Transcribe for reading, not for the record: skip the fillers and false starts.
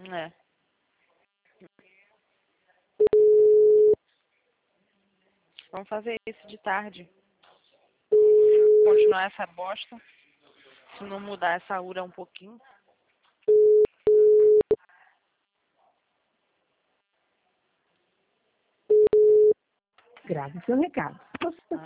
É. Vamos fazer isso de tarde. Continuar essa bosta. Se não mudar essa ura um pouquinho. Grave seu recado. Você